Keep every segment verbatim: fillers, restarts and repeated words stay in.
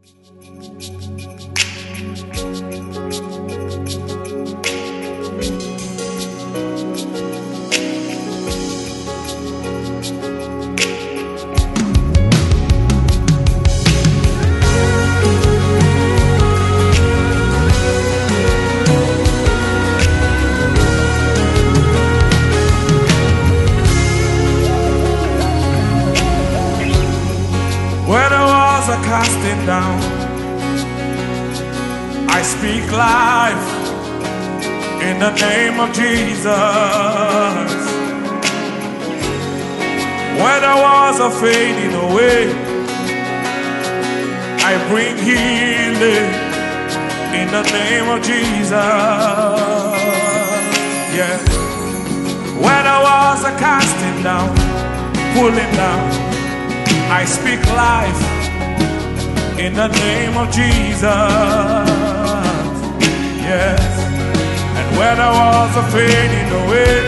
When the walls are casting down, I speak life in the name of Jesus. When the walls are fading away, I bring healing in the name of Jesus. Yeah. When the walls are casting down, pulling down, I speak life in the name of Jesus. Yes. And when the walls are fading away,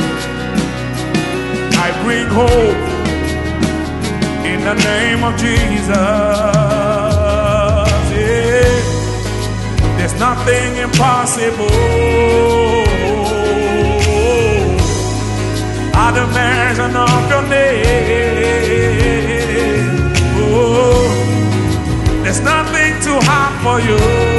I bring hope in the name of Jesus. Yeah. There's nothing impossible at the mention of your name. Oh, there's nothing too hard for you.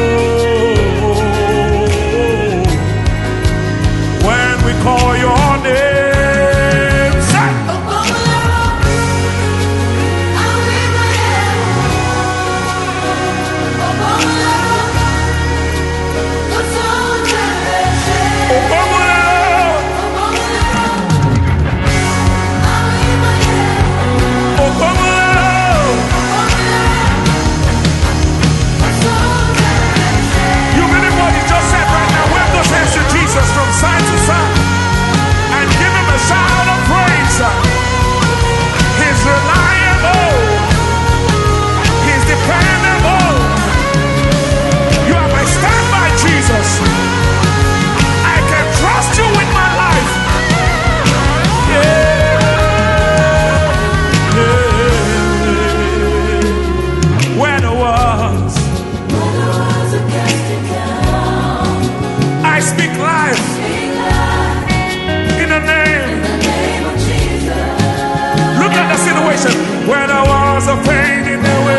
When we call your name, say, from side to side and give him a shout of praise. He's reliable, he's dependable. You are my standby, Jesus. I can trust you with my life. Yeah, yeah. Where the walls, I speak life in the name, in the name of Jesus. Look at the situation where the walls are fading away.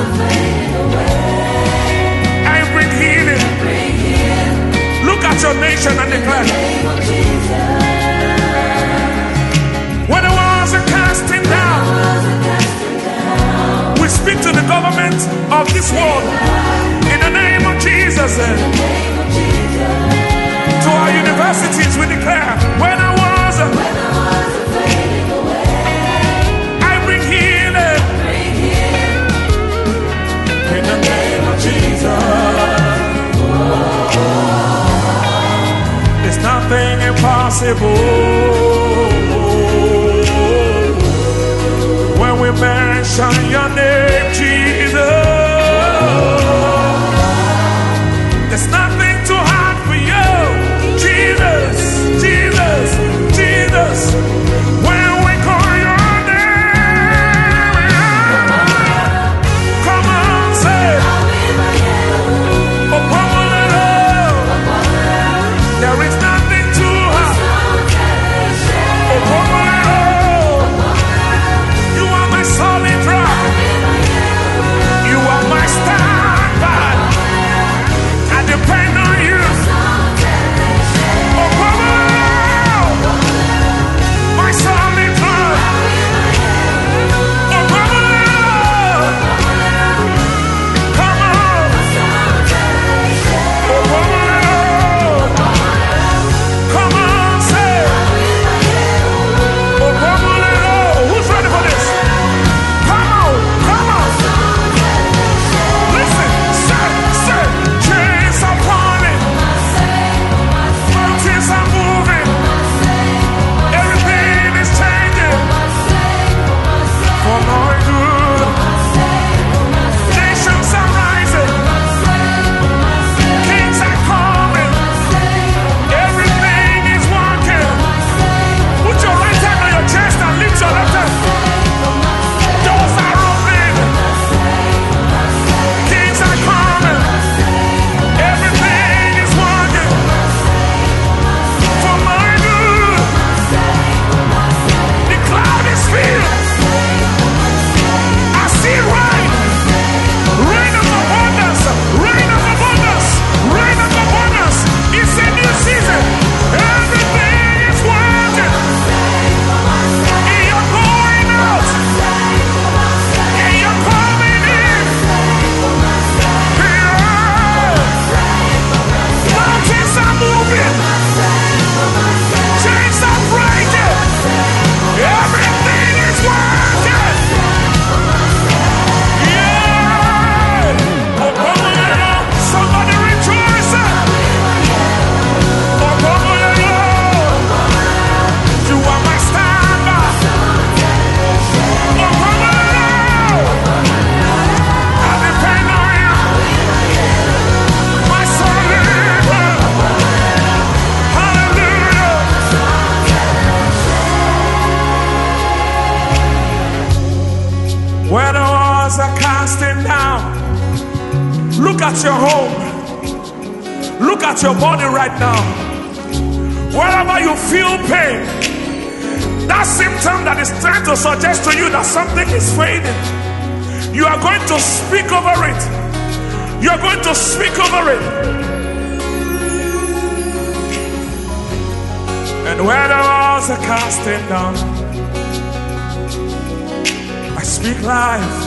I bring healing. Look at your nation and declare, when the walls are casting down, we speak to the government of this world in the name of Jesus. To our universities we declare, when I was, when I was fading away, I bring healing, bring healing in the name of Jesus. There's nothing impossible when we mention your name, Jesus. There's nothing too hard for you. Jesus, Jesus, Jesus, when we call your name, come on, say, oh, there is nothing too hard. Oh, you are my solid rock. casting down. Look at your home. Look at your body right now. Wherever you feel pain, that symptom that is trying to suggest to you that something is fading, you are going to speak over it. You are going to speak over it. And where the walls are casting down, I speak life.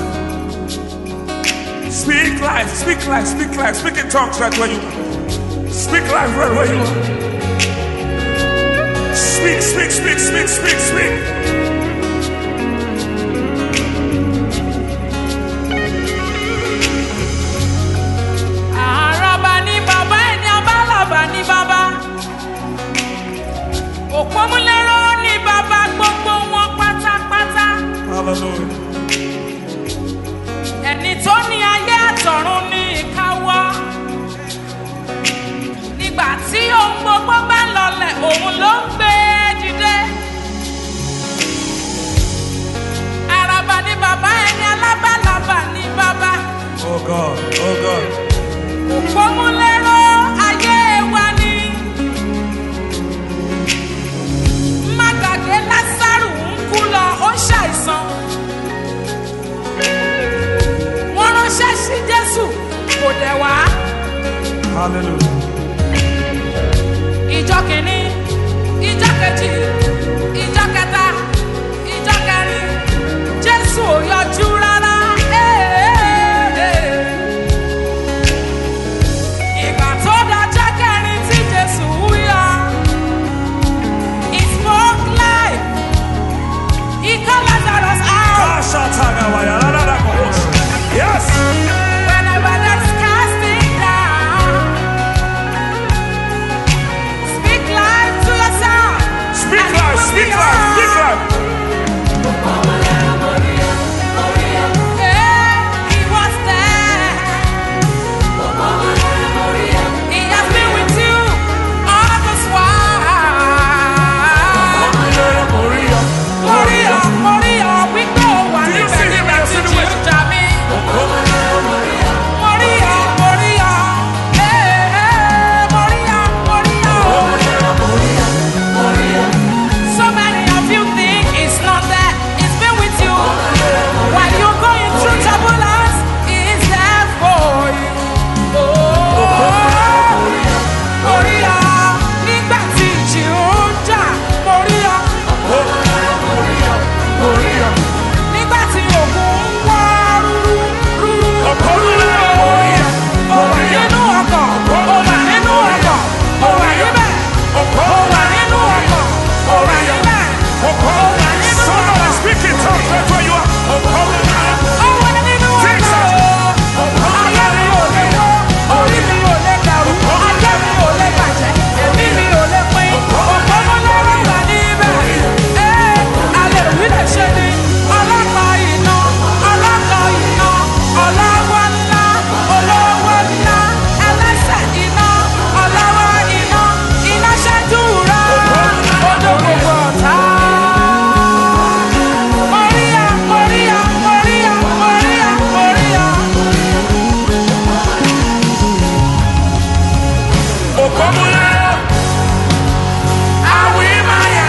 Speak life, speak life, speak life, speak in tongues right where you are. Speak life right where you are. Speak, speak, speak, speak, speak, speak. Arabani baba eni abalaba ni baba. Òpómúléró ni baba gbogbo wọn pátápátá. Hallelujah. Ẹni tó ní ayé àtọ̀run ní ìkáwọ́. Nígbà tí ohun gbogbo bá lọlẹ̀, òun ló ń gbé dìde. Araba ni baba ẹni alábàlábà ni baba. Oh God, oh God. Òpómúléró ayé wa ni. Má gbàgbé Lásárù ń kú lọ, ó ṣàìsàn. Wọ́n ránṣẹ́ sí Jésù, kò dẹ̀ wá. Hallelujah. Ìjọ kìíní, ìjọ kejì, ìjọ kẹta, ìjọ kẹrin, Jésù ò yọjú rárá. Ìgbà tó dọjọ́ kẹrin tí Jésù yọ, he spoke life. He called Lazarus out. Yes. Whenever there's casting down, speak life to yourself. Speak and it life, will speak be life, on. speak life. Yeah, he was there. He has been with you all this while. Moria, Moria, we go one. Do you see him in the situation? Moria, Moria, eh, eh, Moria, Moria. So many of you think it's not there. It's been with you while you're going through turbulence. It's there for you. Oh, Moria, nígbà tí ìjì ń jà, Moria. Nígbà tí ògùn ń wá rúrú, rúrú, rúrú. Ó wà nínú ọkọ̀, ó wà nínú ọkọ̀, ó wà níbẹ̀. Ó wà nínú ọkọ̀, ó wà níbẹ̀. Ó wà nínú Somebody ọkọ̀. speak in tongues right where you are. Ó wà nínú ọkọ̀. Ayé mi ò lè wó, orí mi ò lè dàrú, ayé mi ò lè bàjẹ́, èmi mi ò lè pín. Òpómúléró wà níbẹ̀. Ee, alẹ́ òwú lè ṣe ni. Ọlọ́kọ̀ iná, ọlọ́kọ̀ iná, ọlọ́wọ́ ńlá, olówó ńlá, ẹlẹ́sẹ̀ iná, ọlọ́wọ́ iná, iná ṣáájú rẹ̀, odò gbogbo ọ̀tá. Moria, Moria, Moria, Moria, Moria. Okomulero. Awimaya.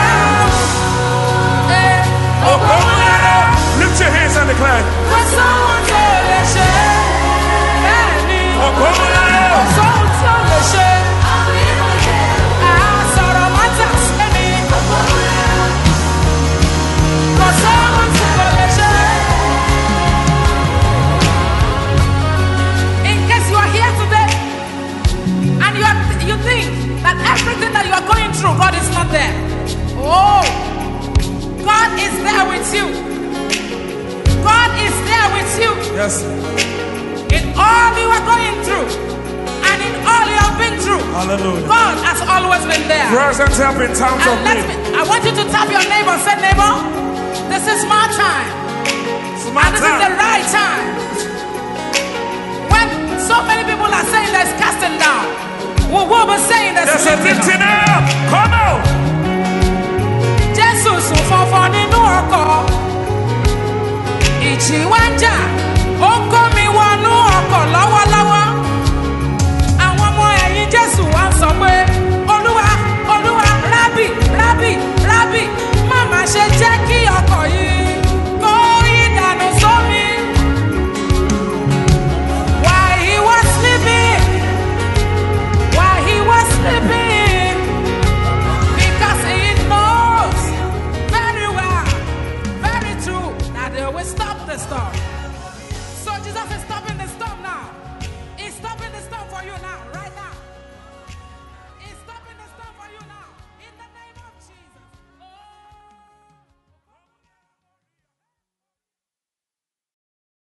Eh, Okomulero. Lift your hands and declare. kò sóhun tó lè ṣe. Bẹ́ẹ̀ni, Okomulero. kò sóhun tó lè ṣe. Àsọ̀rọ̀ mátà sẹ́ni. Kò sóhun tí kò lè ṣe. In case you are here today and you, are, you think that everything that you are going through, God is not there. Oh, God is there with you. God is there with you. Yes. In all you are going through and in all you have been through, Hallelujah. God has always been there. Present help in times of And let me, need. I want you to tap your neighbor, say, neighbor, this is my time. It's my And this is the time. right time. When so many people are saying there's casting down, we will be saying there's There's a lifting lifting up. up. Come on. Jesus sùn fọ́fọ́ nínú ọkọ̀. Ìjì wá ń jà.